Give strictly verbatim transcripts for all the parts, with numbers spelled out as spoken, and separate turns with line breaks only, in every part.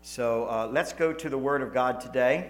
So uh, let's go to the Word of God today.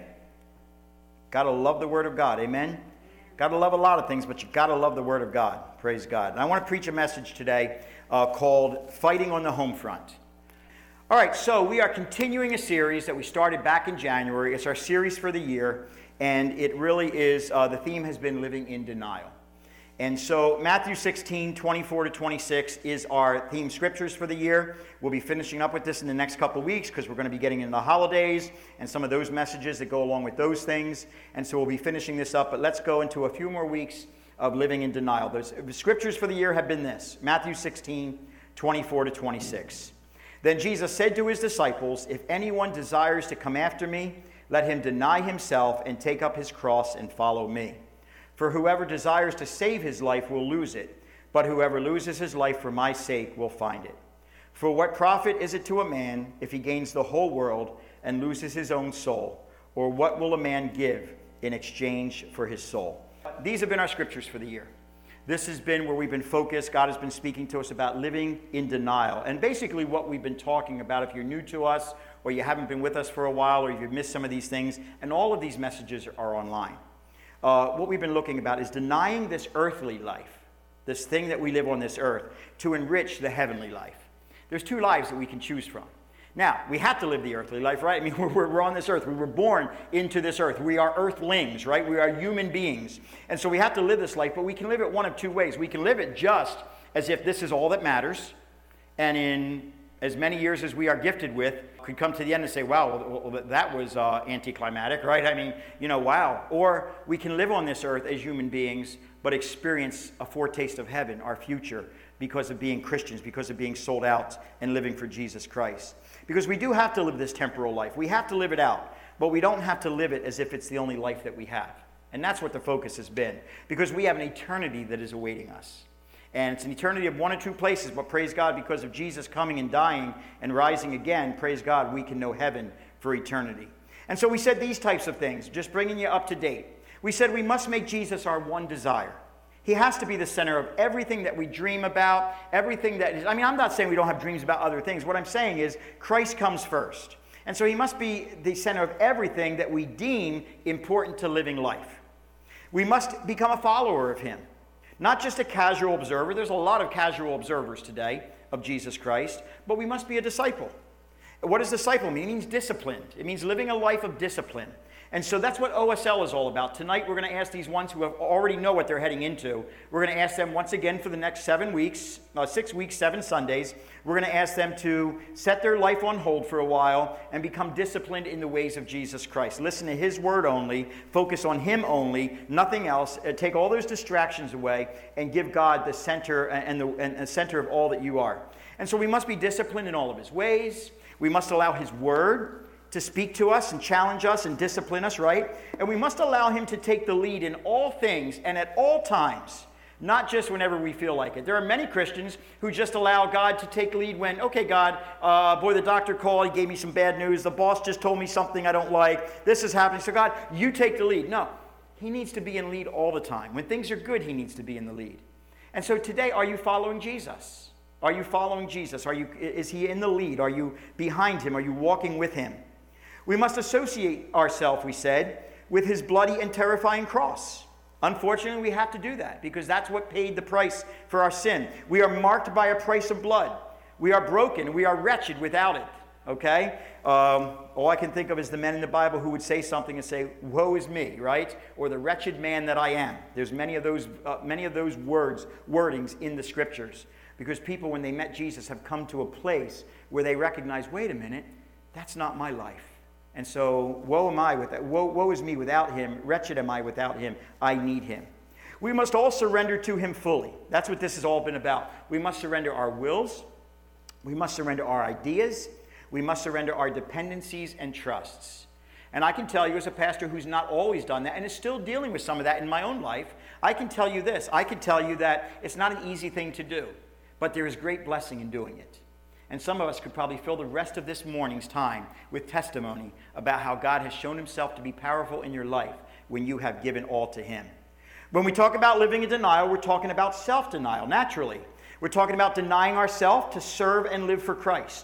Gotta love the Word of God, amen? Gotta love a lot of things, but you gotta love the Word of God. Praise God. And I want to preach a message today uh, called Fighting on the Home Front. All right, so we are continuing a series that we started back in January. It's our series for the year, and it really is, uh, the theme has been living in denial. And so Matthew sixteen, twenty-four to twenty-six is our theme scriptures for the year. We'll be finishing up with this in the next couple of weeks because we're going to be getting into the holidays and some of those messages that go along with those things. And so we'll be finishing this up, but let's go into a few more weeks of living in denial. Those, the scriptures for the year have been this, Matthew sixteen, twenty-four to twenty-six. Then Jesus said to his disciples, "If anyone desires to come after me, let him deny himself and take up his cross and follow me. For whoever desires to save his life will lose it, but whoever loses his life for my sake will find it. For what profit is it to a man if he gains the whole world and loses his own soul? Or what will a man give in exchange for his soul?" These have been our scriptures for the year. This has been where we've been focused. God has been speaking to us about living in denial. And basically what we've been talking about, if you're new to us, or you haven't been with us for a while, or you've missed some of these things, and all of these messages are online. Uh, what we've been looking about is denying this earthly life, this thing that we live on this earth, to enrich the heavenly life. There's two lives that we can choose from. Now, we have to live the earthly life, right? I mean, we're, we're on this earth. We were born into this earth. We are earthlings, right? We are human beings. And so we have to live this life, but we can live it one of two ways. We can live it just as if this is all that matters, and in as many years as we are gifted with, could come to the end and say, wow, well, that was uh, anticlimactic, right? I mean, you know, wow. Or we can live on this earth as human beings, but experience a foretaste of heaven, our future, because of being Christians, because of being sold out and living for Jesus Christ. Because we do have to live this temporal life. We have to live it out, but we don't have to live it as if it's the only life that we have. And that's what the focus has been, because we have an eternity that is awaiting us. And it's an eternity of one or two places, but praise God, because of Jesus coming and dying and rising again, praise God, we can know heaven for eternity. And so we said these types of things, just bringing you up to date. We said we must make Jesus our one desire. He has to be the center of everything that we dream about, everything that is, I mean, I'm not saying we don't have dreams about other things. What I'm saying is Christ comes first. And so he must be the center of everything that we deem important to living life. We must become a follower of him. Not just a casual observer. There's a lot of casual observers today of Jesus Christ, but we must be a disciple. What does disciple mean? It means disciplined. It means living a life of discipline. And so that's what O S L is all about. Tonight we're going to ask these ones who have already know what they're heading into. We're going to ask them once again for the next seven weeks, uh, six weeks, seven Sundays. We're going to ask them to set their life on hold for a while and become disciplined in the ways of Jesus Christ. Listen to his word only, focus on him only, nothing else. Uh, take all those distractions away and give God the center and the, and the center of all that you are. And so we must be disciplined in all of his ways. We must allow his word to speak to us and challenge us and discipline us, right? And we must allow him to take the lead in all things and at all times, not just whenever we feel like it. There are many Christians who just allow God to take lead when, okay, God, uh, boy, the doctor called, he gave me some bad news, the boss just told me something I don't like, this is happening, so God, you take the lead. No, he needs to be in lead all the time. When things are good, he needs to be in the lead. And so today, are you following Jesus? Are you following Jesus? Are you, is he in the lead? Are you behind him? Are you walking with him? We must associate ourselves, we said, with his bloody and terrifying cross. Unfortunately, we have to do that because that's what paid the price for our sin. We are marked by a price of blood. We are broken. We are wretched without it, okay? Um, all I can think of is the men in the Bible who would say something and say, woe is me, right? Or the wretched man that I am. There's many of those, uh, many of those words, wordings in the scriptures because people, when they met Jesus, have come to a place where they recognize, wait a minute, that's not my life. And so, woe am I without, woe, woe is me without him, wretched am I without him, I need him. We must all surrender to him fully. That's what this has all been about. We must surrender our wills, we must surrender our ideas, we must surrender our dependencies and trusts. And I can tell you as a pastor who's not always done that and is still dealing with some of that in my own life, I can tell you this, I can tell you that it's not an easy thing to do, but there is great blessing in doing it. And some of us could probably fill the rest of this morning's time with testimony about how God has shown himself to be powerful in your life when you have given all to him. When we talk about living in denial, we're talking about self-denial, naturally. We're talking about denying ourselves to serve and live for Christ.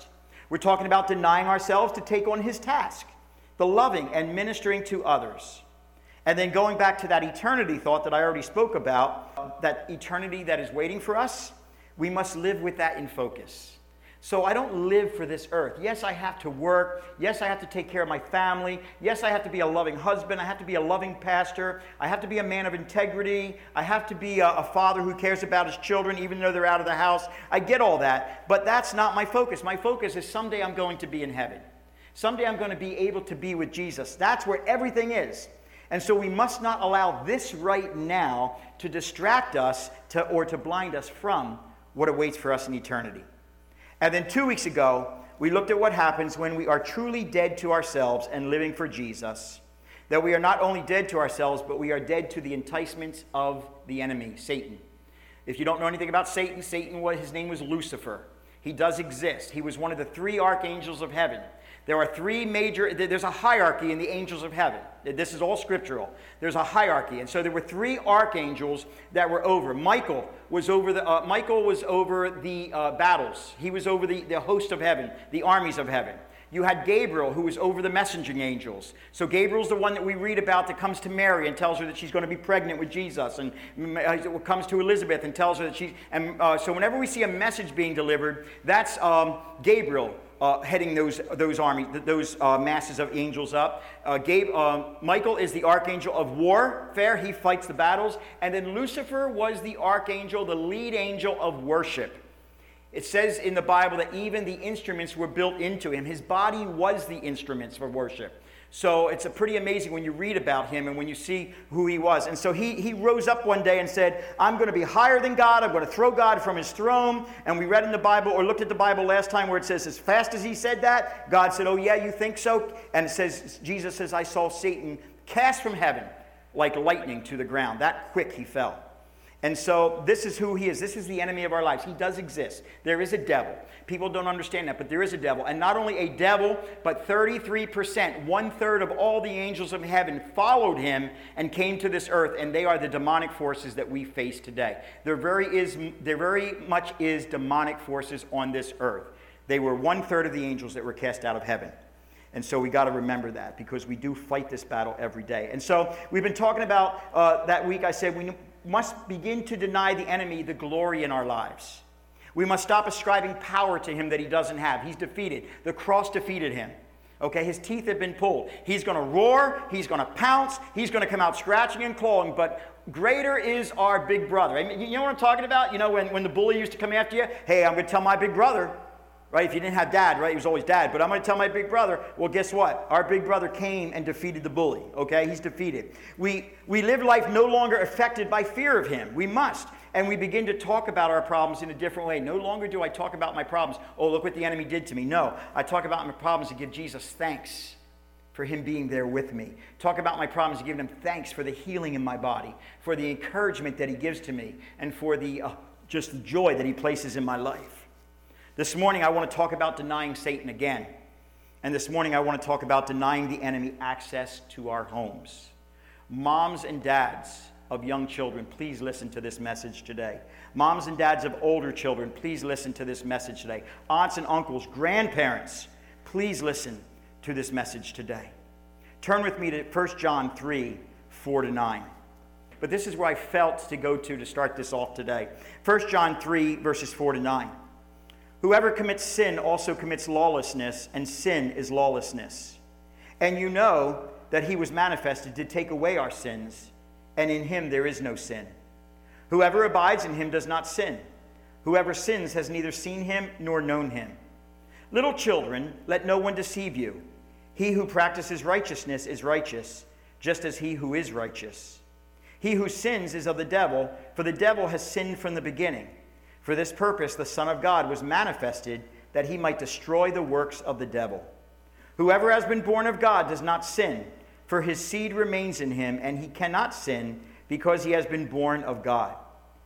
We're talking about denying ourselves to take on his task, the loving and ministering to others. And then going back to that eternity thought that I already spoke about, that eternity that is waiting for us, we must live with that in focus. So I don't live for this earth. Yes, I have to work. Yes, I have to take care of my family. Yes, I have to be a loving husband. I have to be a loving pastor. I have to be a man of integrity. I have to be a, a father who cares about his children even though they're out of the house. I get all that, but that's not my focus. My focus is someday I'm going to be in heaven. Someday I'm going to be able to be with Jesus. That's where everything is. And so we must not allow this right now to distract us to, or to blind us from what awaits for us in eternity. And then two weeks ago, we looked at what happens when we are truly dead to ourselves and living for Jesus. That we are not only dead to ourselves, but we are dead to the enticements of the enemy, Satan. If you don't know anything about Satan, Satan, was, his name was Lucifer. He does exist. He was one of the three archangels of heaven. There are three major, there's a hierarchy in the angels of heaven. This is all scriptural. There's a hierarchy. And so there were three archangels that were over. Michael was over the, uh, Michael was over the uh, battles. He was over the, the host of heaven, the armies of heaven. You had Gabriel, who was over the messengering angels. So Gabriel's the one that we read about that comes to Mary and tells her that she's going to be pregnant with Jesus, and uh, comes to Elizabeth and tells her that she's, and uh, so whenever we see a message being delivered, that's um, Gabriel. Uh, heading those those armies, those uh, masses of angels up. Uh, Gabe, uh, Michael is the archangel of warfare. He fights the battles. And then Lucifer was the archangel, the lead angel of worship. It says in the Bible that even the instruments were built into him. His body was the instruments for worship. So it's a pretty amazing when you read about him and when you see who he was. And so he, he rose up one day and said, I'm going to be higher than God. I'm going to throw God from his throne. And we read in the Bible, or looked at the Bible last time, where it says, as fast as he said that, God said, oh yeah, you think so? And it says, Jesus says, I saw Satan cast from heaven like lightning to the ground. That quick he fell. And so this is who he is. This is the enemy of our lives. He does exist. There is a devil. People don't understand that, but there is a devil. And not only a devil, but thirty-three percent, one-third of all the angels of heaven followed him and came to this earth, and they are the demonic forces that we face today. There very, is, there very much is demonic forces on this earth. They were one-third of the angels that were cast out of heaven. And so we got to remember that, because we do fight this battle every day. And so we've been talking about, uh, that week I said we must begin to deny the enemy the glory in our lives. We must stop ascribing power to him that he doesn't have. He's defeated. The cross defeated him. Okay, his teeth have been pulled. He's going to roar. He's going to pounce. He's going to come out scratching and clawing. But greater is our big brother. I mean, you know what I'm talking about? You know, when, when the bully used to come after you? Hey, I'm going to tell my big brother. Right? If you didn't have dad, right? He was always dad. But I'm going to tell my big brother. Well, guess what? Our big brother came and defeated the bully. Okay? He's defeated. We, we live life no longer affected by fear of him. We must. And we begin to talk about our problems in a different way. No longer do I talk about my problems. Oh, look what the enemy did to me. No. I talk about my problems and give Jesus thanks for him being there with me. Talk about my problems and give him thanks for the healing in my body, for the encouragement that he gives to me, and for the uh, just the joy that he places in my life. This morning, I want to talk about denying Satan again. And this morning, I want to talk about denying the enemy access to our homes. Moms and dads of young children, please listen to this message today. Moms and dads of older children, please listen to this message today. Aunts and uncles, grandparents, please listen to this message today. Turn with me to First John three, four to nine. But this is where I felt to go to to start this off today. First John three, verses four to nine. Whoever commits sin also commits lawlessness, and sin is lawlessness. And you know that he was manifested to take away our sins, and in him there is no sin. Whoever abides in him does not sin. Whoever sins has neither seen him nor known him. Little children, let no one deceive you. He who practices righteousness is righteous, just as he who is righteous. He who sins is of the devil, for the devil has sinned from the beginning. For this purpose the Son of God was manifested, that he might destroy the works of the devil. Whoever has been born of God does not sin, for his seed remains in him, and he cannot sin because he has been born of God.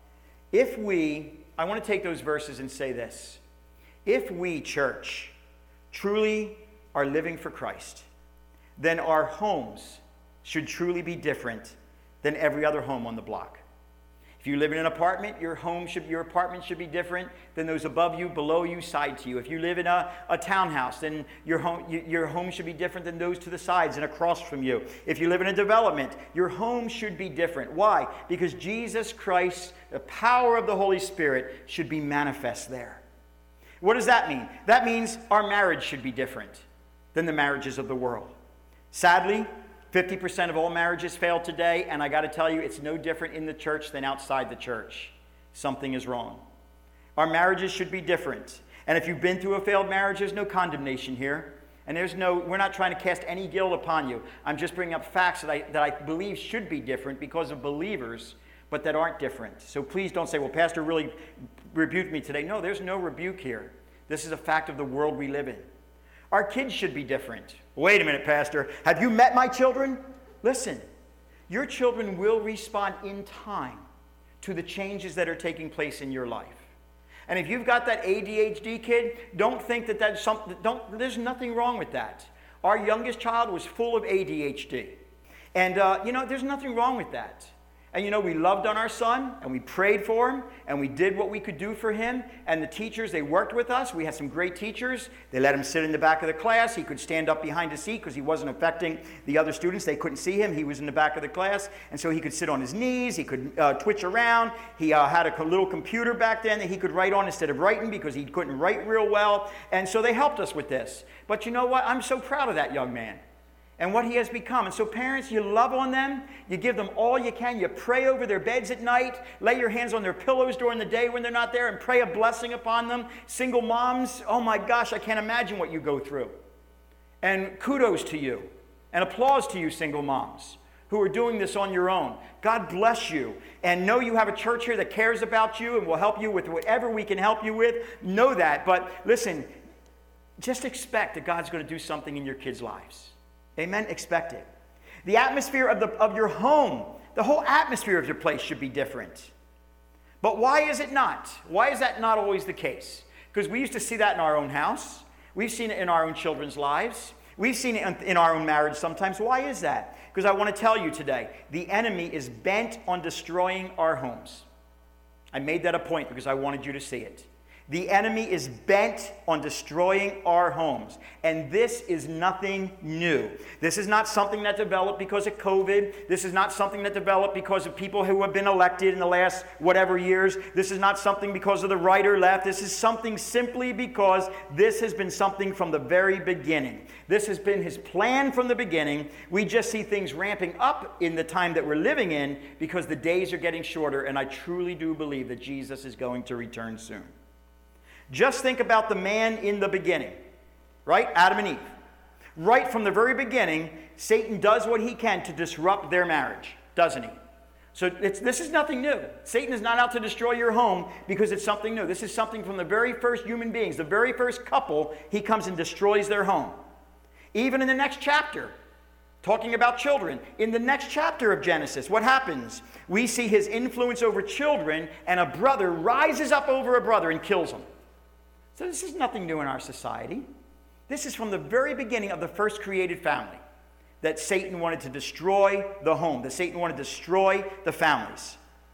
If we, I want to take those verses and say this. If we, church, truly are living for Christ, then our homes should truly be different than every other home on the block. If you live in an apartment, your home should, your apartment should be different than those above you, below you, side to you. If you live in a, a townhouse, then your home, your home should be different than those to the sides and across from you. If you live in a development, your home should be different. Why? Because Jesus Christ, the power of the Holy Spirit, should be manifest there. What does that mean? That means our marriage should be different than the marriages of the world. Sadly, fifty percent of all marriages fail today, and I got to tell you, it's no different in the church than outside the church. Something is wrong. Our marriages should be different. And if you've been through a failed marriage, there's no condemnation here. And there's no, we're not trying to cast any guilt upon you. I'm just bringing up facts that I, that I believe should be different because of believers, but that aren't different. So please don't say, well, Pastor really rebuked me today. No, there's no rebuke here. This is a fact of the world we live in. Our kids should be different. Wait a minute, Pastor. Have you met my children? Listen, your children will respond in time to the changes that are taking place in your life. And if you've got that A D H D kid, don't think that that's something, don't, there's nothing wrong with that. Our youngest child was full of A D H D. And, uh, you know, there's nothing wrong with that. And, you know, we loved on our son, and we prayed for him, and we did what we could do for him. And the teachers, they worked with us. We had some great teachers. They let him sit in the back of the class. He could stand up behind a seat because he wasn't affecting the other students. They couldn't see him. He was in the back of the class. And so he could sit on his knees. He could uh, twitch around. He uh, had a little computer back then that he could write on instead of writing because he couldn't write real well. And so they helped us with this. But you know what? I'm so proud of that young man and what he has become. And so parents, you love on them. You give them all you can. You pray over their beds at night. Lay your hands on their pillows during the day when they're not there and pray a blessing upon them. Single moms, oh my gosh, I can't imagine what you go through. And kudos to you and applause to you, single moms who are doing this on your own. God bless you. And know you have a church here that cares about you and will help you with whatever we can help you with. Know that. But listen, just expect that God's going to do something in your kids' lives. Amen? Expect it. The atmosphere of, the, of your home, the whole atmosphere of your place should be different. But why is it not? Why is that not always the case? Because we used to see that in our own house. We've seen it in our own children's lives. We've seen it in our own marriage sometimes. Why is that? Because I want to tell you today, the enemy is bent on destroying our homes. I made that a point because I wanted you to see it. The enemy is bent on destroying our homes. And this is nothing new. This is not something that developed because of COVID. This is not something that developed because of people who have been elected in the last whatever years. This is not something because of the right or left. This is something simply because this has been something from the very beginning. This has been his plan from the beginning. We just see things ramping up in the time that we're living in because the days are getting shorter. And I truly do believe that Jesus is going to return soon. Just think about the man in the beginning, right? Adam and Eve. Right from the very beginning, Satan does what he can to disrupt their marriage, doesn't he? So it's, this is nothing new. Satan is not out to destroy your home because it's something new. This is something from the very first human beings, the very first couple, he comes and destroys their home. Even in the next chapter, talking about children, in the next chapter of Genesis, what happens? We see his influence over children, and a brother rises up over a brother and kills him. So this is nothing new in our society. This is from the very beginning of the first created family, that Satan wanted to destroy the home, that Satan wanted to destroy the families.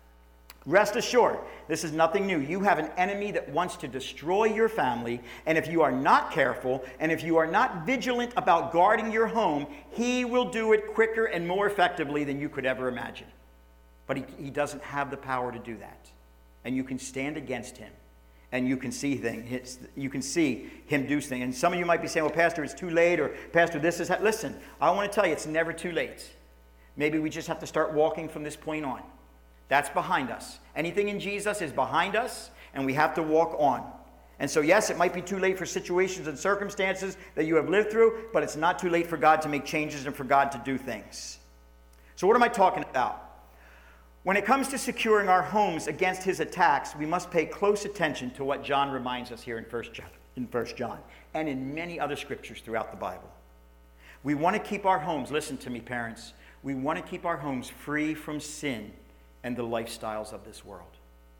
Rest assured, this is nothing new. You have an enemy that wants to destroy your family, and if you are not careful, and if you are not vigilant about guarding your home, he will do it quicker and more effectively than you could ever imagine. But he, he doesn't have the power to do that, and you can stand against him. And you can see things. You can see him do things. And some of you might be saying, well, Pastor, it's too late. Or, Pastor, this is... Ha-. Listen, I want to tell you, it's never too late. Maybe we just have to start walking from this point on. That's behind us. Anything in Jesus is behind us, and we have to walk on. And so, yes, it might be too late for situations and circumstances that you have lived through, but it's not too late for God to make changes and for God to do things. So what am I talking about? When it comes to securing our homes against his attacks, we must pay close attention to what John reminds us here in First John, in First John and in many other scriptures throughout the Bible. We want to keep our homes, listen to me, parents, we want to keep our homes free from sin and the lifestyles of this world.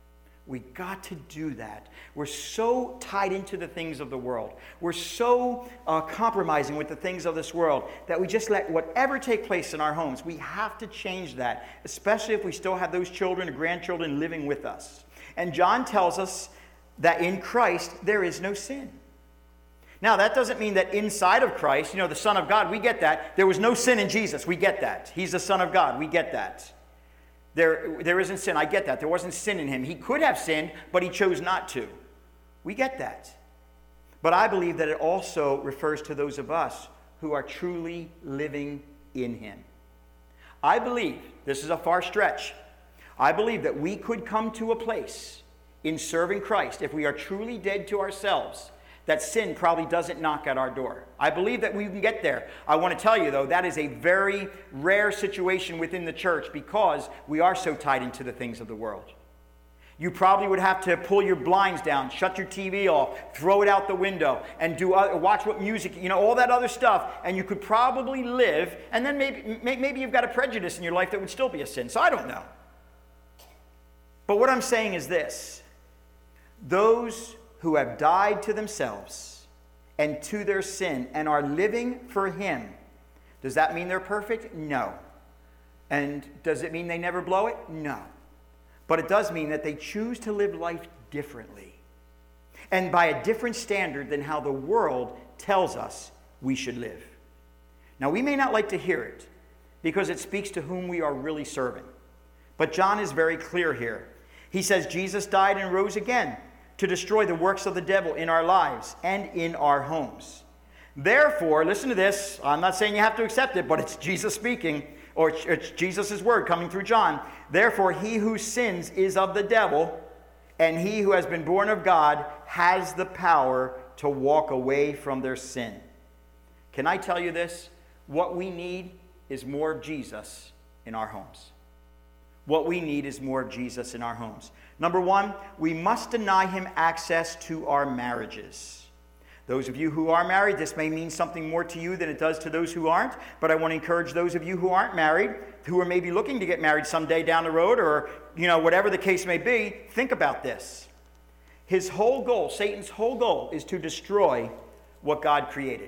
We got to do that. We're so tied into the things of the world. We're so uh, compromising with the things of this world that we just let whatever take place in our homes. We have to change that, especially if we still have those children or grandchildren living with us. And John tells us that in Christ there is no sin. Now, that doesn't mean that inside of Christ, you know, the Son of God, we get that. There was no sin in Jesus. We get that. He's the Son of God. We get that. There, there isn't sin. I get that. There wasn't sin in him. He could have sinned, but he chose not to. We get that. But I believe that it also refers to those of us who are truly living in him. I believe, this is a far stretch, I believe that we could come to a place in serving Christ, if we are truly dead to ourselves, that sin probably doesn't knock at our door. I believe that we can get there. I want to tell you, though, that is a very rare situation within the church because we are so tied into the things of the world. You probably would have to pull your blinds down, shut your T V off, throw it out the window, and do other, watch what music, you know, all that other stuff, and you could probably live, and then maybe, maybe you've got a prejudice in your life that would still be a sin. So I don't know. But what I'm saying is this. Those who have died to themselves and to their sin and are living for him, does that mean they're perfect? No. And does it mean they never blow it? No. But it does mean that they choose to live life differently and by a different standard than how the world tells us we should live. Now, we may not like to hear it because it speaks to whom we are really serving. But John is very clear here. He says Jesus died and rose again to destroy the works of the devil in our lives and in our homes. Therefore, listen to this. I'm not saying you have to accept it, but it's Jesus speaking, or it's Jesus' word coming through John. Therefore, he who sins is of the devil, and he who has been born of God has the power to walk away from their sin. Can I tell you this? What we need is more of Jesus in our homes. What we need is more of Jesus in our homes. Number one, we must deny him access to our marriages. Those of you who are married, this may mean something more to you than it does to those who aren't, but I want to encourage those of you who aren't married, who are maybe looking to get married someday down the road, or, you know, whatever the case may be, think about this. His whole goal, Satan's whole goal, is to destroy what God created.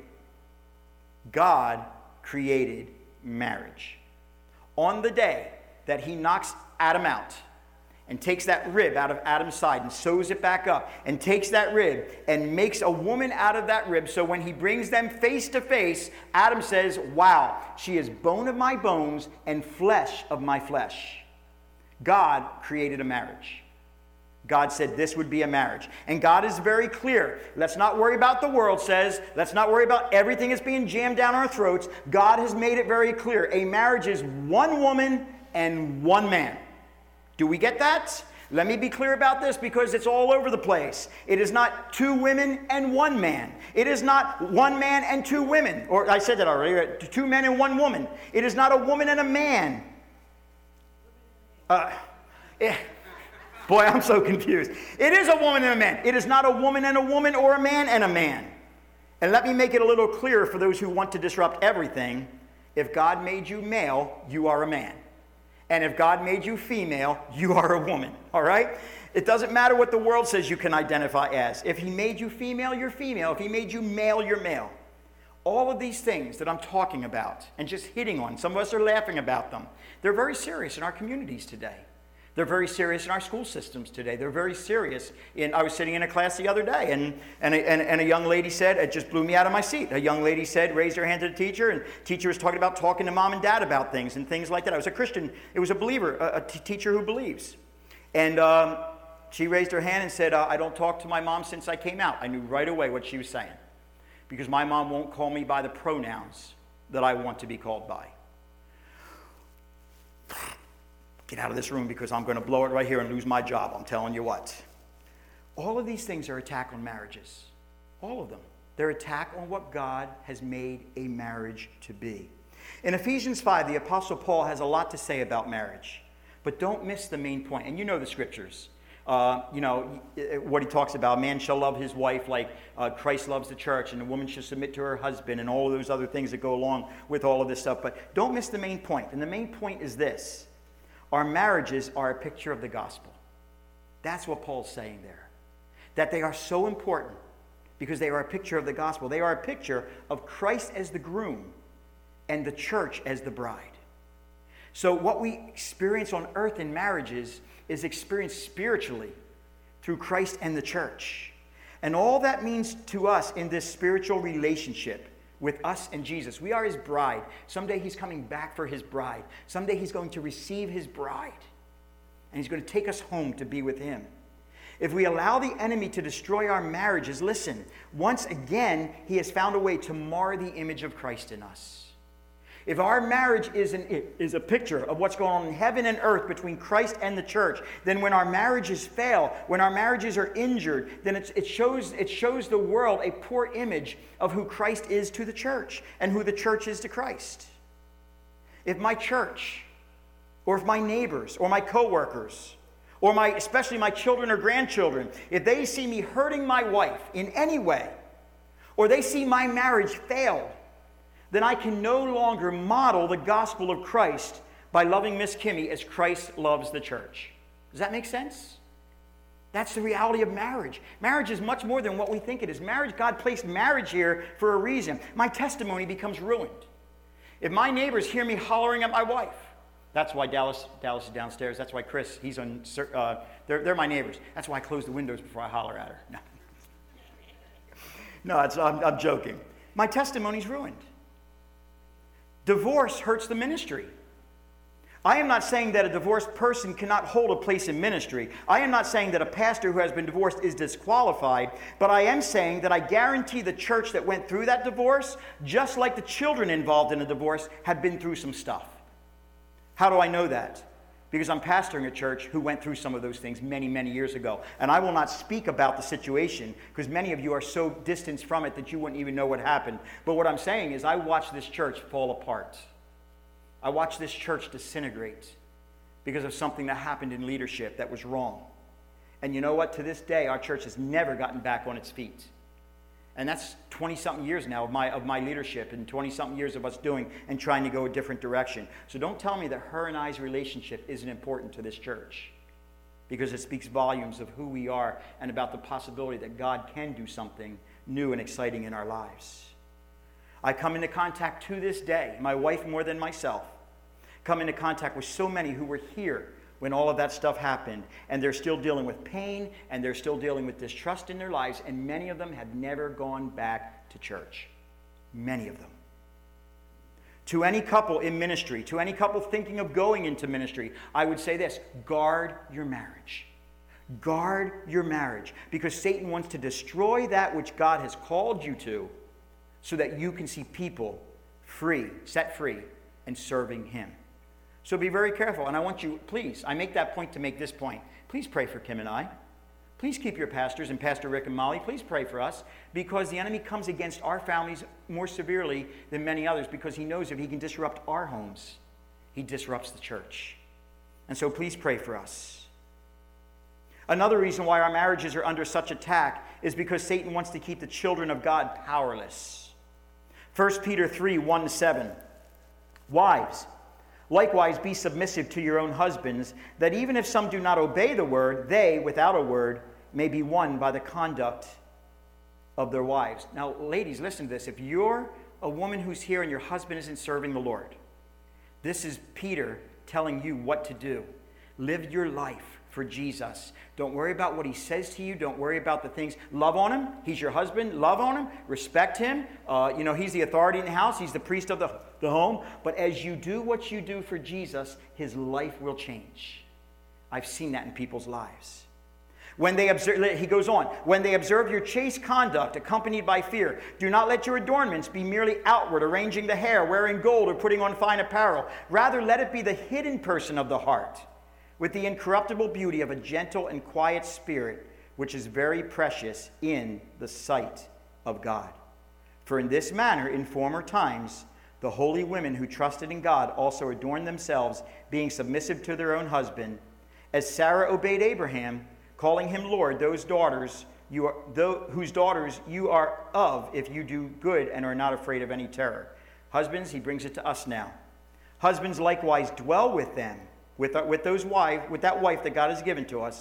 God created marriage. On the day that he knocks Adam out and takes that rib out of Adam's side and sews it back up and takes that rib and makes a woman out of that rib, so when he brings them face to face, Adam says, wow, she is bone of my bones and flesh of my flesh. God created a marriage. God said this would be a marriage. And God is very clear. Let's not worry about the world says. Let's not worry about everything that's being jammed down our throats. God has made it very clear. A marriage is one woman and one man. Do we get that? Let me be clear about this because it's all over the place. It is not two women and one man. It is not one man and two women. Or I said that already. Two men and one woman. It is not a woman and a man. Uh, eh, boy, I'm so confused. It is a woman and a man. It is not a woman and a woman or a man and a man. And let me make it a little clearer for those who want to disrupt everything. If God made you male, you are a man. And if God made you female, you are a woman, all right? It doesn't matter what the world says you can identify as. If he made you female, you're female. If he made you male, you're male. All of these things that I'm talking about and just hitting on, some of us are laughing about them. They're very serious in our communities today. They're very serious in our school systems today. They're very serious. In, I was sitting in a class the other day, and, and, a, and, and a young lady said, it just blew me out of my seat. A young lady said, raised her hand to the teacher, and the teacher was talking about talking to mom and dad about things and things like that. I was a Christian. It was a believer, a, a t- teacher who believes. And um, she raised her hand and said, uh, I don't talk to my mom since I came out. I knew right away what she was saying. Because my mom won't call me by the pronouns that I want to be called by. Get out of this room because I'm going to blow it right here and lose my job. I'm telling you what. All of these things are attack on marriages. All of them. They're attack on what God has made a marriage to be. In Ephesians five, the Apostle Paul has a lot to say about marriage. But don't miss the main point. And you know the scriptures. Uh, you know, what he talks about, man shall love his wife like uh, Christ loves the church, and the woman should submit to her husband, and all of those other things that go along with all of this stuff. But don't miss the main point. And the main point is this. Our marriages are a picture of the gospel. That's what Paul's saying there. That they are so important because they are a picture of the gospel. They are a picture of Christ as the groom and the church as the bride. So what we experience on earth in marriages is experienced spiritually through Christ and the church. And all that means to us in this spiritual relationship with us and Jesus. We are his bride. Someday he's coming back for his bride. Someday he's going to receive his bride. And he's going to take us home to be with him. If we allow the enemy to destroy our marriages, listen, once again, he has found a way to mar the image of Christ in us. If our marriage is, an, is a picture of what's going on in heaven and earth between Christ and the church, then when our marriages fail, when our marriages are injured, then it's, it, shows, it shows the world a poor image of who Christ is to the church and who the church is to Christ. If my church, or if my neighbors, or my coworkers, or my, especially my children or grandchildren, if they see me hurting my wife in any way, or they see my marriage fail, then I can no longer model the gospel of Christ by loving Miss Kimmy as Christ loves the church. Does that make sense? That's the reality of marriage. Marriage is much more than what we think it is. Marriage, God placed marriage here for a reason. My testimony becomes ruined. If my neighbors hear me hollering at my wife, that's why Dallas, Dallas is downstairs. That's why Chris, he's on, uh, they're, they're my neighbors. That's why I close the windows before I holler at her. No, no it's, I'm, I'm joking. My testimony's ruined. Divorce hurts the ministry. I am not saying that a divorced person cannot hold a place in ministry. I am not saying that a pastor who has been divorced is disqualified, but I am saying that I guarantee the church that went through that divorce, just like the children involved in a divorce, have been through some stuff. How do I know that? Because I'm pastoring a church who went through some of those things many, many years ago. And I will not speak about the situation because many of you are so distanced from it that you wouldn't even know what happened. But what I'm saying is I watched this church fall apart. I watched this church disintegrate because of something that happened in leadership that was wrong. And you know what? To this day, our church has never gotten back on its feet. And that's twenty-something years now of my, of my leadership and twenty-something years of us doing and trying to go a different direction. So don't tell me that her and I's relationship isn't important to this church, because it speaks volumes of who we are and about the possibility that God can do something new and exciting in our lives. I come into contact to this day, my wife more than myself, come into contact with so many who were here when all of that stuff happened, and they're still dealing with pain, and they're still dealing with distrust in their lives, and many of them have never gone back to church. Many of them. To any couple in ministry, to any couple thinking of going into ministry, I would say this: guard your marriage. Guard your marriage, because Satan wants to destroy that which God has called you to so that you can see people free, set free, and serving him. So be very careful. And I want you, please, I make that point to make this point. Please pray for Kim and I. Please keep your pastors and Pastor Rick and Molly. Please pray for us, because the enemy comes against our families more severely than many others, because he knows if he can disrupt our homes, he disrupts the church. And so please pray for us. Another reason why our marriages are under such attack is because Satan wants to keep the children of God powerless. First Peter three, one to seven. Wives, likewise be submissive to your own husbands, that even if some do not obey the word, they, without a word, may be won by the conduct of their wives. Now, ladies, listen to this. If you're a woman who's here and your husband isn't serving the Lord, this is Peter telling you what to do. Live your life for Jesus. Don't worry about what he says to you. Don't worry about the things. Love on him. He's your husband. Love on him. Respect him. Uh, you know, he's the authority in the house. He's the priest of the, the home. But as you do what you do for Jesus, his life will change. I've seen that in people's lives. When they observe, he goes on, when they observe your chaste conduct accompanied by fear, do not let your adornments be merely outward, arranging the hair, wearing gold, or putting on fine apparel. Rather, let it be the hidden person of the heart, with the incorruptible beauty of a gentle and quiet spirit, which is very precious in the sight of God. For in this manner, in former times, the holy women who trusted in God also adorned themselves, being submissive to their own husband, as Sarah obeyed Abraham, calling him Lord, those daughters you are, those, whose daughters you are of, if you do good and are not afraid of any terror. Husbands, he brings it to us now. Husbands likewise dwell with them, with, with those wife, with that wife that God has given to us,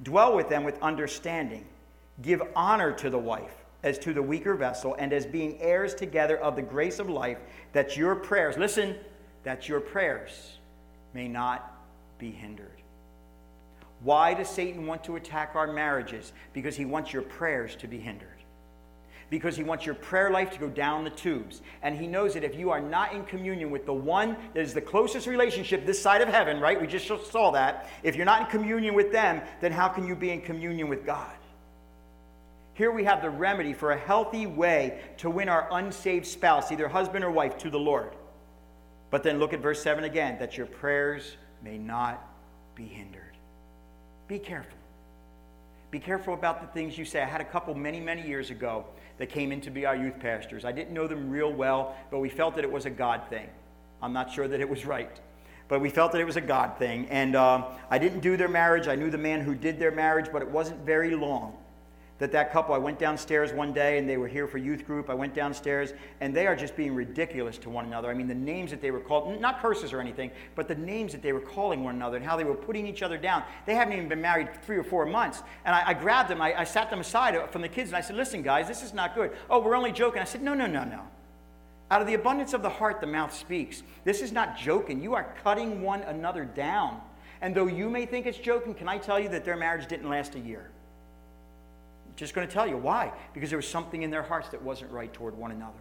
Dwell with them with understanding. Give honor to the wife as to the weaker vessel, and as being heirs together of the grace of life, that your prayers, listen, that your prayers may not be hindered. Why does Satan want to attack our marriages? Because he wants your prayers to be hindered. Because he wants your prayer life to go down the tubes. And he knows that if you are not in communion with the one that is the closest relationship this side of heaven, right? We just saw that. If you're not in communion with them, then how can you be in communion with God? Here we have the remedy for a healthy way to win our unsaved spouse, either husband or wife, to the Lord. But then look at verse seven again, that your prayers may not be hindered. Be careful. Be careful about the things you say. I had a couple many, many years ago that came in to be our youth pastors. I didn't know them real well, but we felt that it was a God thing. I'm not sure that it was right, but we felt that it was a God thing. And um, I didn't do their marriage. I knew the man who did their marriage, but it wasn't very long that that couple, I went downstairs one day and they were here for youth group. I went downstairs and they are just being ridiculous to one another. I mean, the names that they were called, not curses or anything, but the names that they were calling one another and how they were putting each other down. They haven't even been married three or four months. And I, I grabbed them, I, I sat them aside from the kids and I said, listen guys, this is not good. Oh, we're only joking. I said, no, no, no, no. Out of the abundance of the heart, the mouth speaks. This is not joking. You are cutting one another down. And though you may think it's joking, can I tell you that their marriage didn't last a year? Just going to tell you why. Because there was something in their hearts that wasn't right toward one another.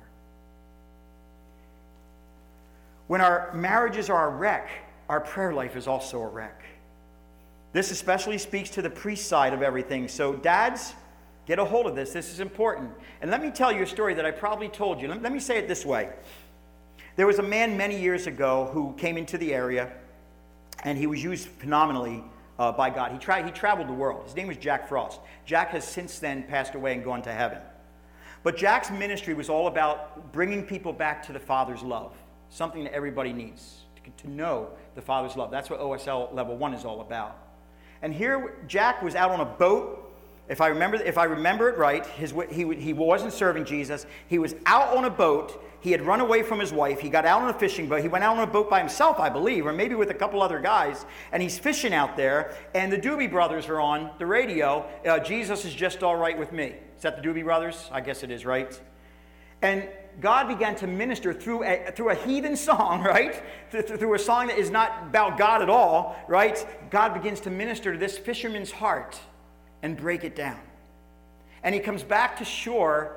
When our marriages are a wreck, our prayer life is also a wreck. This especially speaks to the priest side of everything. So dads, get a hold of this. This is important. And let me tell you a story that I probably told you. Let, let me say it this way. There was a man many years ago who came into the area, and he was used phenomenally Uh, by God. He, tra- he traveled the world. His name was Jack Frost. Jack has since then passed away and gone to heaven. But Jack's ministry was all about bringing people back to the Father's love, something that everybody needs, to, to know the Father's love. That's what O S L Level one is all about. And here Jack was out on a boat. If I remember, if I remember it right, his, he, he wasn't serving Jesus. He was out on a boat. He had run away from his wife. He got out on a fishing boat. He went out on a boat by himself, I believe, or maybe with a couple other guys. And he's fishing out there. And the Doobie Brothers are on the radio. Uh, Jesus is just all right with me. Is that the Doobie Brothers? I guess it is, right? And God began to minister through a, through a heathen song, right? Th- through a song that is not about God at all, right? God begins to minister to this fisherman's heart and break it down. And he comes back to shore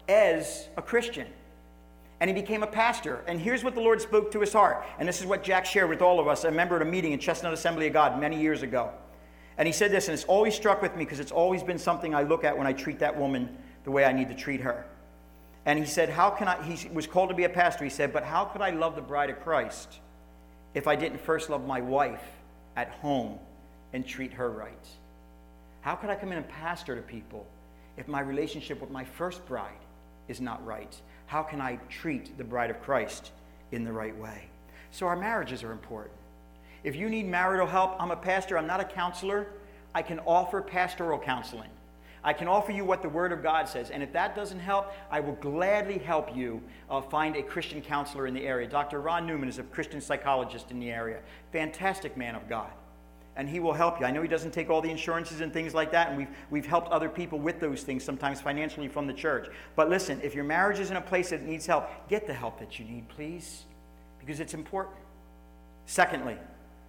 as a Christian. And he became a pastor. And here's what the Lord spoke to his heart. And this is what Jack shared with all of us. I remember at a meeting in Chestnut Assembly of God many years ago. And he said this, and it's always struck with me because it's always been something I look at when I treat that woman the way I need to treat her. And he said, how can I, he was called to be a pastor. He said, but how could I love the bride of Christ if I didn't first love my wife at home and treat her right? How could I come in and pastor to people if my relationship with my first bride is not right? How can I treat the bride of Christ in the right way? So our marriages are important. If you need marital help, I'm a pastor. I'm not a counselor. I can offer pastoral counseling. I can offer you what the Word of God says. And if that doesn't help, I will gladly help you uh, find a Christian counselor in the area. Doctor Ron Newman is a Christian psychologist in the area. Fantastic man of God. And he will help you. I know he doesn't take all the insurances and things like that, and we've, we've helped other people with those things, sometimes financially from the church. But listen, if your marriage is in a place that needs help, get the help that you need, please, because it's important. Secondly,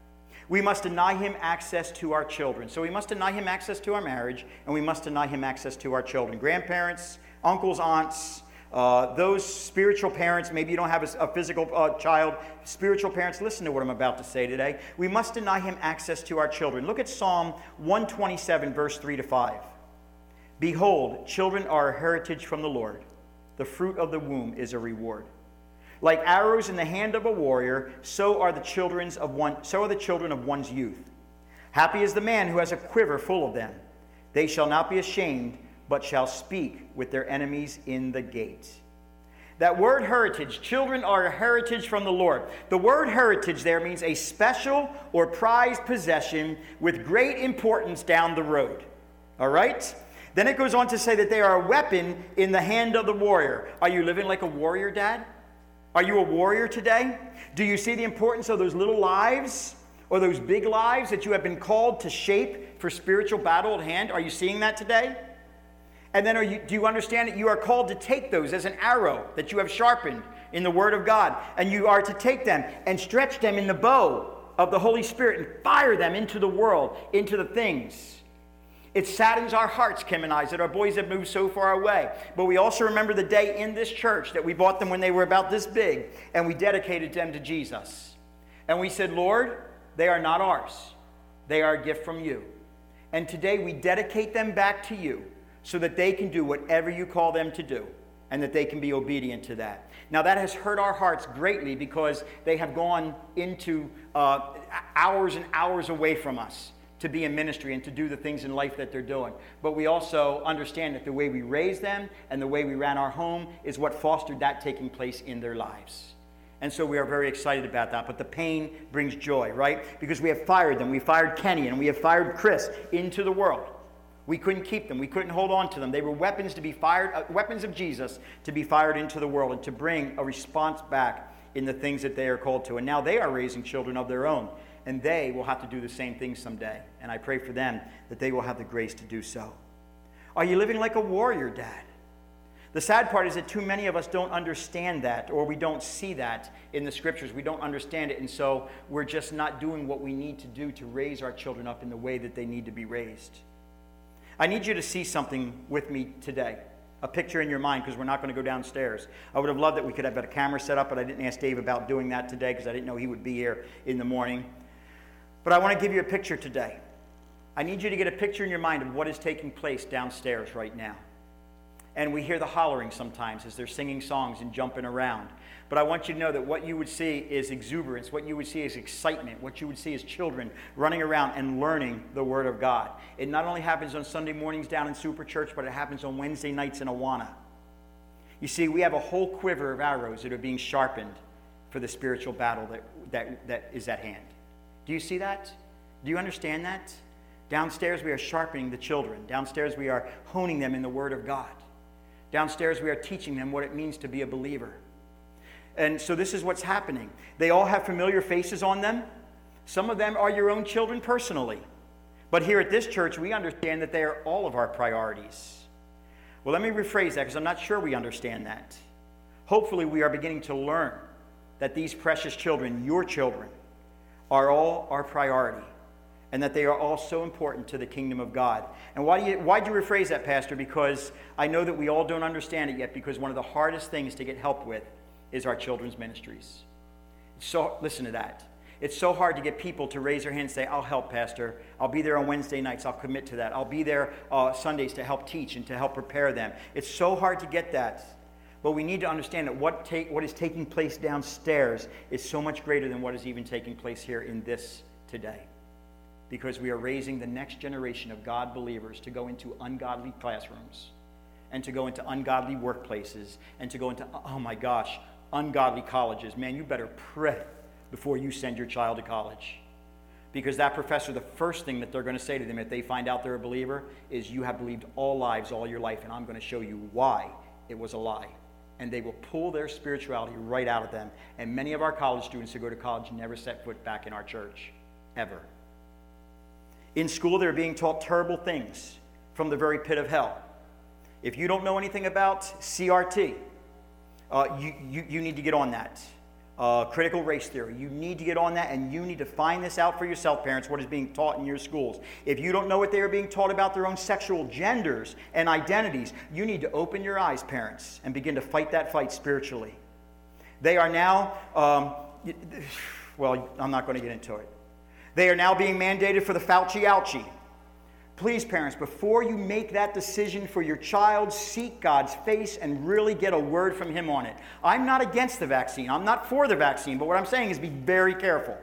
we must deny him access to our children. So we must deny him access to our marriage, and we must deny him access to our children. Grandparents, uncles, aunts, Uh, those spiritual parents, maybe you don't have a, a physical uh, child, spiritual parents, listen to what I'm about to say today. We must deny him access to our children. Look at Psalm one twenty-seven, verse three to five. Behold, children are a heritage from the Lord. The fruit of the womb is a reward. Like arrows in the hand of a warrior, so are the children's of one, so are the children of one's youth. Happy is the man who has a quiver full of them. They shall not be ashamed, but shall speak with their enemies in the gate. That word heritage, children are a heritage from the Lord. The word heritage there means a special or prized possession with great importance down the road. All right? Then it goes on to say that they are a weapon in the hand of the warrior. Are you living like a warrior, Dad? Are you a warrior today? Do you see the importance of those little lives? or those big lives that you have been called to shape for spiritual battle at hand? Are you seeing that today? And then are you, do you understand that you are called to take those as an arrow that you have sharpened in the Word of God, and you are to take them and stretch them in the bow of the Holy Spirit and fire them into the world, into the things. It saddens our hearts, Kim and I, that our boys have moved so far away. But we also remember the day in this church that we bought them when they were about this big, and we dedicated them to Jesus. And we said, Lord, they are not ours. They are a gift from you. And today we dedicate them back to you so that they can do whatever you call them to do, and that they can be obedient to that. Now that has hurt our hearts greatly because they have gone into uh, hours and hours away from us to be in ministry and to do the things in life that they're doing. But we also understand that the way we raised them and the way we ran our home is what fostered that taking place in their lives. And so we are very excited about that. But the pain brings joy, right? Because we have fired them. We fired Kenny and we have fired Chris into the world. We couldn't keep them. We couldn't hold on to them. They were weapons to be fired, uh, weapons of Jesus to be fired into the world and to bring a response back in the things that they are called to. And now they are raising children of their own. And they will have to do the same thing someday. And I pray for them that they will have the grace to do so. Are you living like a warrior, Dad? The sad part is that too many of us don't understand that, or we don't see that in the scriptures. We don't understand it, and so we're just not doing what we need to do to raise our children up in the way that they need to be raised. I need you to see something with me today. A picture in your mind, because we're not going to go downstairs. I would have loved that we could have had a camera set up, but I didn't ask Dave about doing that today because I didn't know he would be here in the morning. But I want to give you a picture today. I need you to get a picture in your mind of what is taking place downstairs right now. And we hear the hollering sometimes as they're singing songs and jumping around. But I want you to know that what you would see is exuberance. What you would see is excitement. What you would see is children running around and learning the Word of God. It not only happens on Sunday mornings down in Super Church, but it happens on Wednesday nights in Awana. You see, we have a whole quiver of arrows that are being sharpened for the spiritual battle that, that, that is at hand. Do you see that? Do you understand that? Downstairs we are sharpening the children. Downstairs we are honing them in the Word of God. Downstairs we are teaching them what it means to be a believer. And so this is what's happening. They all have familiar faces on them. Some of them are your own children personally. But here at this church we understand that they are all of our priorities. Well, let me rephrase that because I'm not sure we understand that. Hopefully we are beginning to learn that these precious children, your children, are all our priority, and that they are all so important to the kingdom of God. And why do you, why do you rephrase that, Pastor? Because I know that we all don't understand it yet, because one of the hardest things to get help with is our children's ministries. So listen to that. It's so hard to get people to raise their hand and say, I'll help, Pastor. I'll be there on Wednesday nights. I'll commit to that. I'll be there uh, Sundays to help teach and to help prepare them. It's so hard to get that. But we need to understand that what, take, what is taking place downstairs is so much greater than what is even taking place here in this today. Because we are raising the next generation of God believers to go into ungodly classrooms and to go into ungodly workplaces and to go into, oh my gosh, ungodly colleges. Man, you better pray before you send your child to college. Because that professor, the first thing that they're going to say to them if they find out they're a believer is, you have believed all lives all your life, and I'm going to show you why it was a lie. And they will pull their spirituality right out of them. And many of our college students who go to college never set foot back in our church, ever. In school, they're being taught terrible things from the very pit of hell. If you don't know anything about C R T, uh, you, you, you need to get on that. Uh, critical race theory. You need to get on that, and you need to find this out for yourself, parents, what is being taught in your schools. If you don't know what they are being taught about their own sexual genders and identities, you need to open your eyes, parents, and begin to fight that fight spiritually. They are now, um, well, I'm not going to get into it. They are now being mandated for the Fauci ouchie. Please, parents, before you make that decision for your child, seek God's face and really get a word from Him on it. I'm not against the vaccine. I'm not for the vaccine, but what I'm saying is be very careful.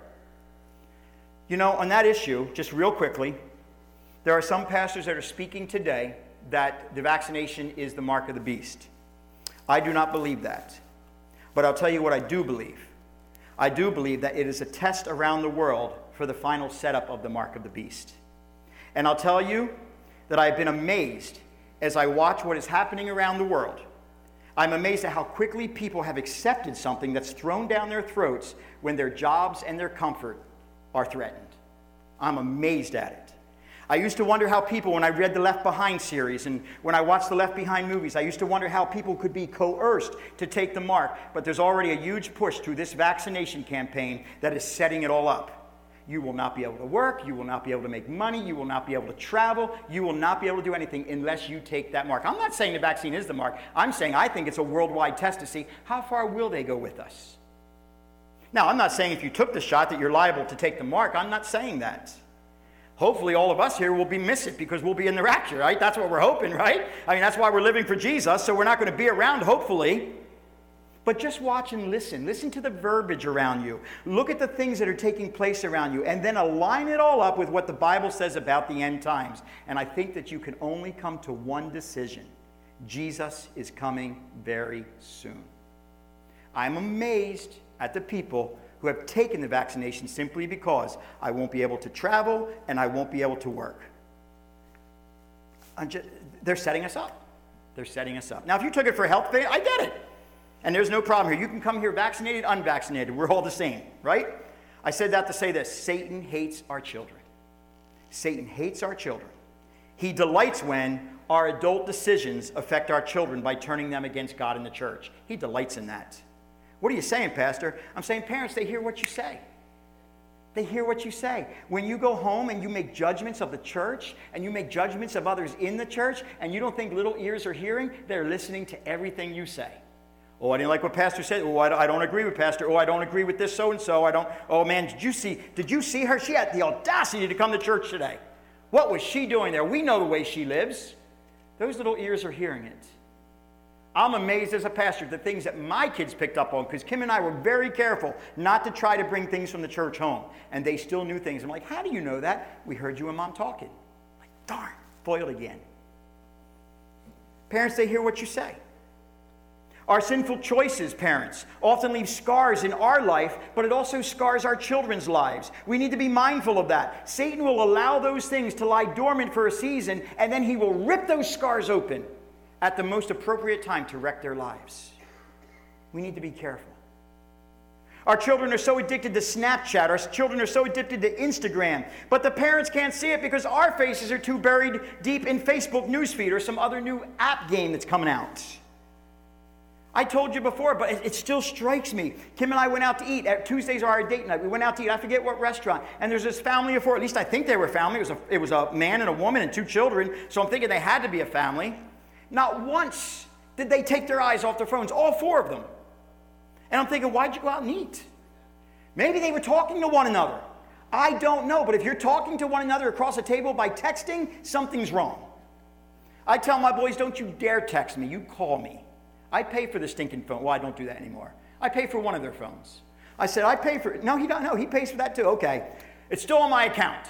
You know, on that issue, just real quickly, there are some pastors that are speaking today that the vaccination is the mark of the beast. I do not believe that. But I'll tell you what I do believe. I do believe that it is a test around the world for the final setup of the mark of the beast. And I'll tell you that I've been amazed as I watch what is happening around the world. I'm amazed at how quickly people have accepted something that's thrown down their throats when their jobs and their comfort are threatened. I'm amazed at it. I used to wonder how people, when I read the Left Behind series and when I watched the Left Behind movies, I used to wonder how people could be coerced to take the mark. But there's already a huge push through this vaccination campaign that is setting it all up. You will not be able to work. You will not be able to make money. You will not be able to travel. You will not be able to do anything unless you take that mark. I'm not saying the vaccine is the mark. I'm saying I think it's a worldwide test to see how far will they go with us. Now, I'm not saying if you took the shot that you're liable to take the mark. I'm not saying that. Hopefully all of us here will be miss it because we'll be in the rapture, right? That's what we're hoping, right? I mean, that's why we're living for Jesus, so we're not going to be around, hopefully. But just watch and listen. Listen to the verbiage around you. Look at the things that are taking place around you, and then align it all up with what the Bible says about the end times. And I think that you can only come to one decision. Jesus is coming very soon. I'm amazed at the people who have taken the vaccination simply because I won't be able to travel and I won't be able to work. Just, they're setting us up. They're setting us up. Now, if you took it for health, I get it. And there's no problem here. You can come here vaccinated, unvaccinated. We're all the same, right? I said that to say this. Satan hates our children. Satan hates our children. He delights when our adult decisions affect our children by turning them against God and the church. He delights in that. What are you saying, Pastor? I'm saying parents, they hear what you say. They hear what you say. When you go home and you make judgments of the church and you make judgments of others in the church and you don't think little ears are hearing, they're listening to everything you say. Oh, I didn't like what Pastor said. Oh, I don't agree with Pastor. Oh, I don't agree with this so-and-so. I don't. Oh, man, did you see, did you see her? She had the audacity to come to church today. What was she doing there? We know the way she lives. Those little ears are hearing it. I'm amazed as a pastor at the things that my kids picked up on, because Kim and I were very careful not to try to bring things from the church home. And they still knew things. I'm like, how do you know that? We heard you and Mom talking. I'm like, darn, foiled again. Parents, they hear what you say. Our sinful choices, parents, often leave scars in our life, but it also scars our children's lives. We need to be mindful of that. Satan will allow those things to lie dormant for a season, and then he will rip those scars open at the most appropriate time to wreck their lives. We need to be careful. Our children are so addicted to Snapchat. Our children are so addicted to Instagram. But the parents can't see it because our faces are too buried deep in Facebook newsfeed or some other new app game that's coming out. I told you before, but it, it still strikes me. Kim and I went out to eat. Tuesdays are our date night. We went out to eat. I forget what restaurant. And there's this family of four. At least I think they were family. It was a, it was a man and a woman and two children. So I'm thinking they had to be a family. Not once did they take their eyes off their phones, all four of them. And I'm thinking, why'd you go out and eat? Maybe they were talking to one another. I don't know, but if you're talking to one another across a table by texting, something's wrong. I tell my boys, don't you dare text me, you call me. I pay for the stinking phone. Well, I don't do that anymore. I pay for one of their phones. I said, I pay for it. No, he don't know. He pays for that too. Okay. It's still on my account.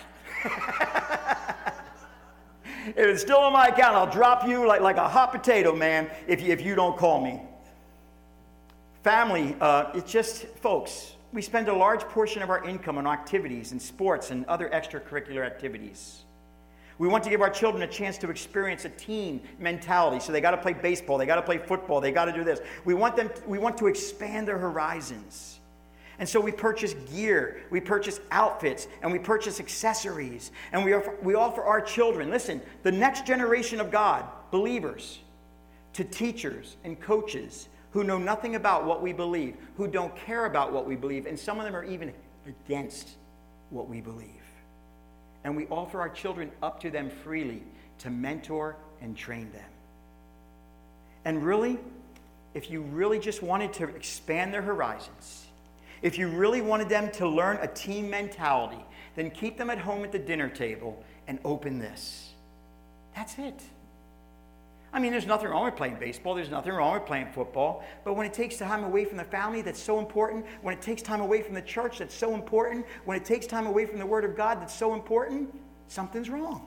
If it's still on my account, I'll drop you like, like a hot potato, man, if you, if you don't call me. Family, uh, it's just, folks, we spend a large portion of our income on activities and sports and other extracurricular activities. We want to give our children a chance to experience a team mentality. So they got to play baseball, they got to play football, they got to do this. We want them, we want to expand their horizons. And so we purchase gear, we purchase outfits, and we purchase accessories. And we offer, we offer our children, listen, the next generation of God, believers, to teachers and coaches who know nothing about what we believe, who don't care about what we believe, and some of them are even against what we believe. And we offer our children up to them freely to mentor and train them. And really, if you really just wanted to expand their horizons, if you really wanted them to learn a team mentality, then keep them at home at the dinner table and open this. That's it. I mean, there's nothing wrong with playing baseball. There's nothing wrong with playing football. But when it takes time away from the family, that's so important. When it takes time away from the church, that's so important. When it takes time away from the Word of God, that's so important, something's wrong.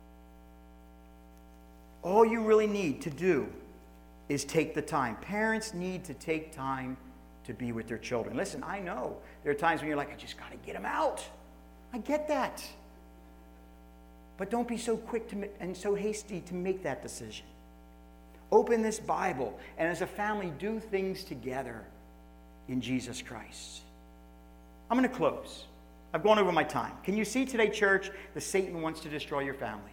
All you really need to do is take the time. Parents need to take time to be with their children. Listen, I know there are times when you're like, I just got to get them out. I get that. But don't be so quick to and so hasty to make that decision. Open this Bible, and as a family, do things together in Jesus Christ. I'm going to close. I've gone over my time. Can you see today, church, that Satan wants to destroy your family?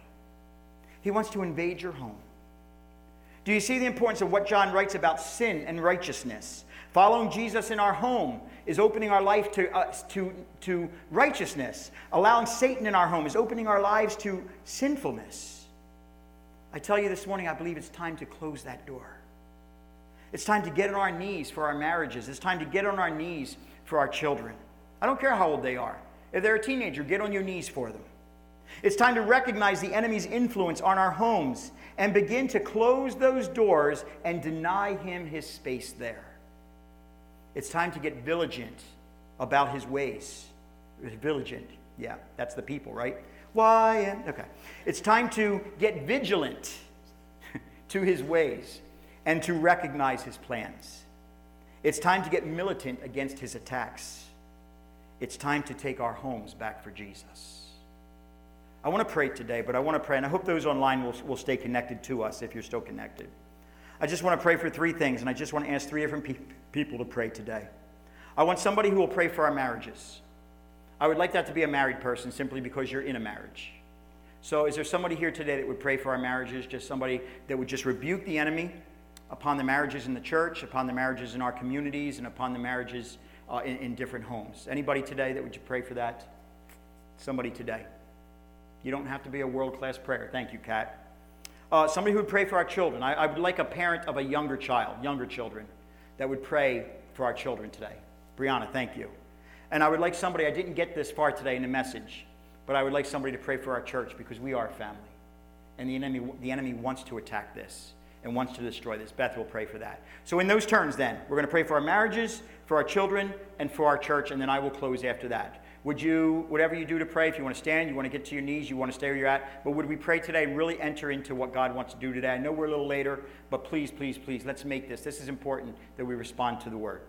He wants to invade your home. Do you see the importance of what John writes about sin and righteousness? Following Jesus in our home is opening our life to, uh, to, to righteousness. Allowing Satan in our home is opening our lives to sinfulness. I tell you this morning, I believe it's time to close that door. It's time to get on our knees for our marriages. It's time to get on our knees for our children. I don't care how old they are. If they're a teenager, get on your knees for them. It's time to recognize the enemy's influence on our homes and begin to close those doors and deny him his space there. It's time to get vigilant about his ways. Vigilant, yeah, that's the people, right? Why? And, okay. It's time to get vigilant to his ways and to recognize his plans. It's time to get militant against his attacks. It's time to take our homes back for Jesus. I want to pray today, but I want to pray, and I hope those online will, will stay connected to us if you're still connected. I just want to pray for three things, and I just want to ask three different pe- people to pray today. I want somebody who will pray for our marriages. I would like that to be a married person simply because you're in a marriage. So is there somebody here today that would pray for our marriages, just somebody that would just rebuke the enemy upon the marriages in the church, upon the marriages in our communities, and upon the marriages uh, in, in different homes? Anybody today that would you pray for that? Somebody today. You don't have to be a world-class prayer. Thank you, Kat. Uh, somebody who would pray for our children. I, I would like a parent of a younger child, younger children, that would pray for our children today. Brianna, thank you. And I would like somebody, I didn't get this far today in the message, but I would like somebody to pray for our church because we are family. And the enemy, the enemy wants to attack this and wants to destroy this. Beth will pray for that. So in those terms then, we're going to pray for our marriages, for our children, and for our church, and then I will close after that. Would you, whatever you do to pray, if you want to stand, you want to get to your knees, you want to stay where you're at, but would we pray today and really enter into what God wants to do today? I know we're a little later, but please, please, please, let's make this. This is important that we respond to the word.